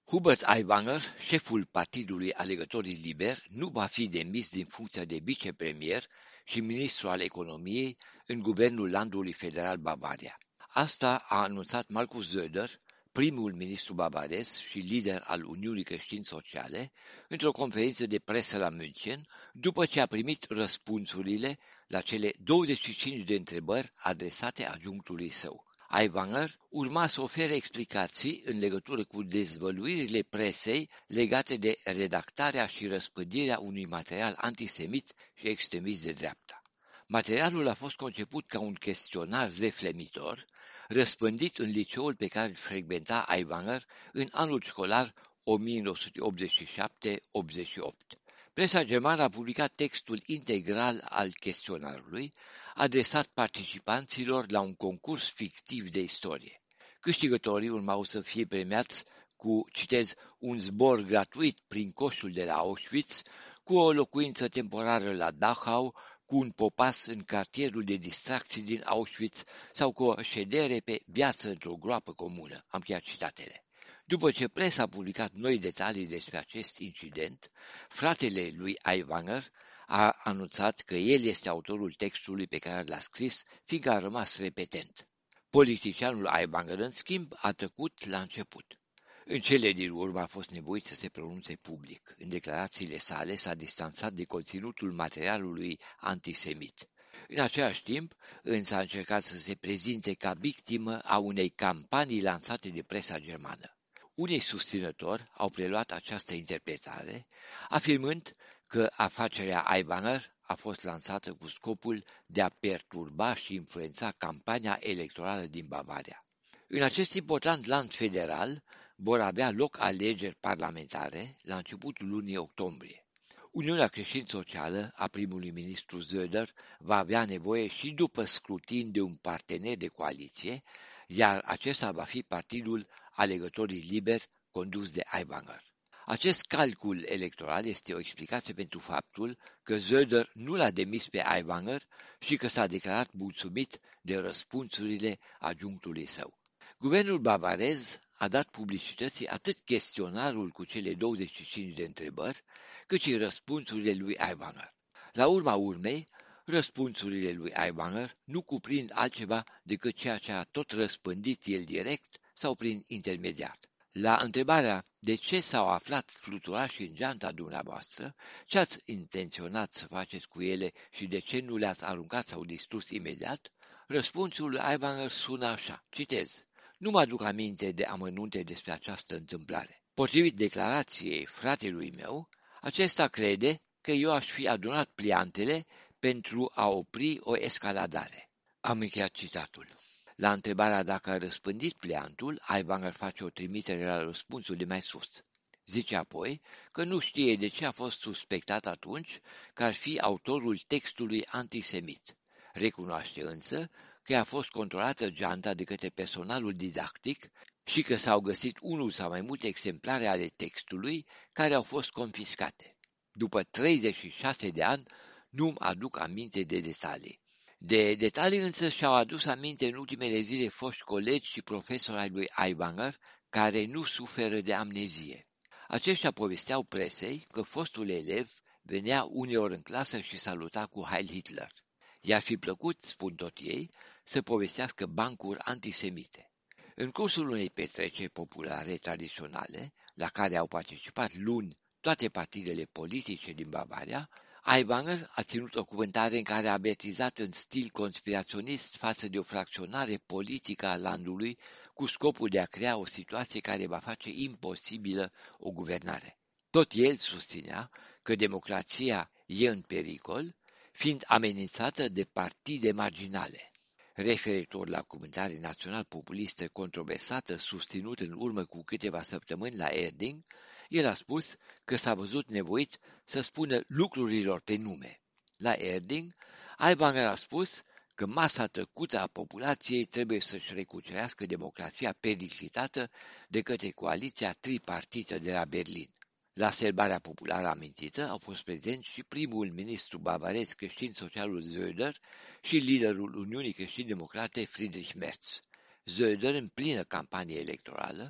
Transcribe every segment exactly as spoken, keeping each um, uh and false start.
Hubert Aiwanger, șeful Partidului Alegătorii Liberi, nu va fi demis din funcția de vicepremier și ministru al economiei în guvernul landului federal Bavaria. Asta a anunțat Markus Söder, primul ministru bavarez și lider al Uniunii Creștini Sociale, într-o conferință de presă la München, după ce a primit răspunsurile la cele douăzeci și cinci de întrebări adresate adjunctului său. Aiwanger urma să ofere explicații în legătură cu dezvăluirile presei legate de redactarea și răspândirea unui material antisemit și extremist de dreapta. Materialul a fost conceput ca un chestionar zeflemitor, răspândit în liceul pe care îl frecventa Aiwanger în anul școlar o mie nouă sute optzeci și șapte optzeci și opt. Presa germană a publicat textul integral al chestionarului, adresat participanților la un concurs fictiv de istorie. Câștigătorii urmau să fie premiați cu, citez, un zbor gratuit prin coșul de la Auschwitz, cu o locuință temporară la Dachau, cu un popas în cartierul de distracții din Auschwitz sau cu o ședere pe viață într-o groapă comună. Am încheiat citatele. După ce presa a publicat noi detalii despre acest incident, fratele lui Aiwanger a anunțat că el este autorul textului pe care l-a scris, fiindcă a rămas repetent. Politicianul Aiwanger, în schimb, a tăcut la început. În cele din urmă a fost nevoit să se pronunțe public. În declarațiile sale s-a distanțat de conținutul materialului antisemit. În același timp, însă a încercat să se prezinte ca victimă a unei campanii lansate de presa germană. Unii susținători au preluat această interpretare, afirmând că afacerea Aiwanger a fost lansată cu scopul de a perturba și influența campania electorală din Bavaria. În acest important land federal vor avea loc alegeri parlamentare la începutul lunii octombrie. Uniunea Creștin-Socială a primului ministru Söder va avea nevoie și după scrutin de un partener de coaliție, iar acesta va fi Partidul Alegătorii Liberi condus de Aiwanger. Acest calcul electoral este o explicație pentru faptul că Söder nu l-a demis pe Aiwanger și că s-a declarat mulțumit de răspunsurile adjunctului său. Guvernul bavarez a dat publicității atât chestionarul cu cele douăzeci și cinci de întrebări, cât și răspunsurile lui Aiwanger. La urma urmei, răspunsurile lui Aiwanger nu cuprind altceva decât ceea ce a tot răspândit el direct sau prin intermediar. La întrebarea de ce s-au aflat fluturași în geanta dumneavoastră, ce ați intenționat să faceți cu ele și de ce nu le-ați aruncat sau distrus imediat, răspunsul lui Aiwanger sună așa, citez: nu mă aduc aminte de amănunte despre această întâmplare. Potrivit declarației fratelui meu, acesta crede că eu aș fi adunat pliantele pentru a opri o escaladare. Am încheiat citatul. La întrebarea dacă a răspândit pliantul, Aiwanger face o trimitere la răspunsul de mai sus. Zice apoi că nu știe de ce a fost suspectat atunci că ar fi autorul textului antisemit. Recunoaște însă că a fost controlată geanta de către personalul didactic și că s-au găsit unul sau mai multe exemplare ale textului care au fost confiscate. După treizeci și șase de ani, nu-mi aduc aminte de detalii. De detalii însă și-au adus aminte în ultimele zile foști colegi și profesori ai lui Aiwanger, care nu suferă de amnezie. Aceștia povesteau presei că fostul elev venea uneori în clasă și saluta cu Heil Hitler. I-ar fi plăcut, spun tot ei, să povestească bancuri antisemite. În cursul unei petreceri populare tradiționale, la care au participat luni toate partidele politice din Bavaria, Aiwanger a ținut o cuvântare în care a avertizat în stil conspiraționist față de o fracționare politică a landului cu scopul de a crea o situație care va face imposibilă o guvernare. Tot el susținea că democrația e în pericol, fiind amenințată de partide marginale. Referitor la cuvântare național-populistă controversată susținută în urmă cu câteva săptămâni la Erding, el a spus că s-a văzut nevoit să spună lucrurilor pe nume. La Erding, Aiwanger a spus că masa tăcută a populației trebuie să-și recucerească democrația periclitată de către coaliția tripartită de la Berlin. La serbarea populară amintită au fost prezenți și primul ministru bavarez creștin-socialul Söder și liderul Uniunii Creștin-Democrate Friedrich Merz. Söder, în plină campanie electorală,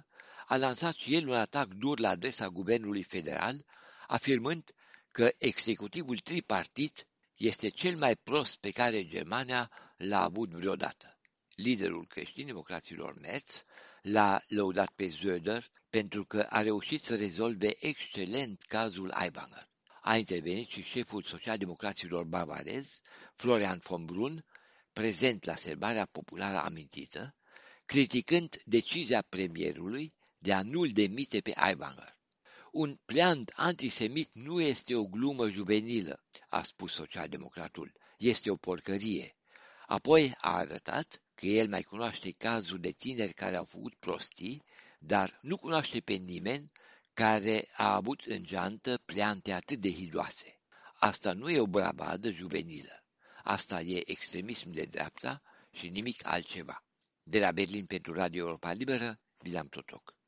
a lansat și el un atac dur la adresa guvernului federal, afirmând că executivul tripartit este cel mai prost pe care Germania l-a avut vreodată. Liderul creștin-democraților Merz l-a lăudat pe Söder pentru că a reușit să rezolve excelent cazul Aiwanger. A intervenit și șeful social-democraților bavarez, Florian von Brunn, prezent la sărbarea populară amintită, criticând decizia premierului de a nu-l demite pe Aiwanger. Un pleant antisemit nu este o glumă juvenilă, a spus social-democratul, este o porcărie. Apoi a arătat că el mai cunoaște cazuri de tineri care au făcut prostii, dar nu cunoaște pe nimeni care a avut în geantă pleante atât de hidoase. Asta nu e o bravadă juvenilă. Asta e extremism de dreapta și nimic altceva. De la Berlin pentru Radio Europa Liberă, William Totoc.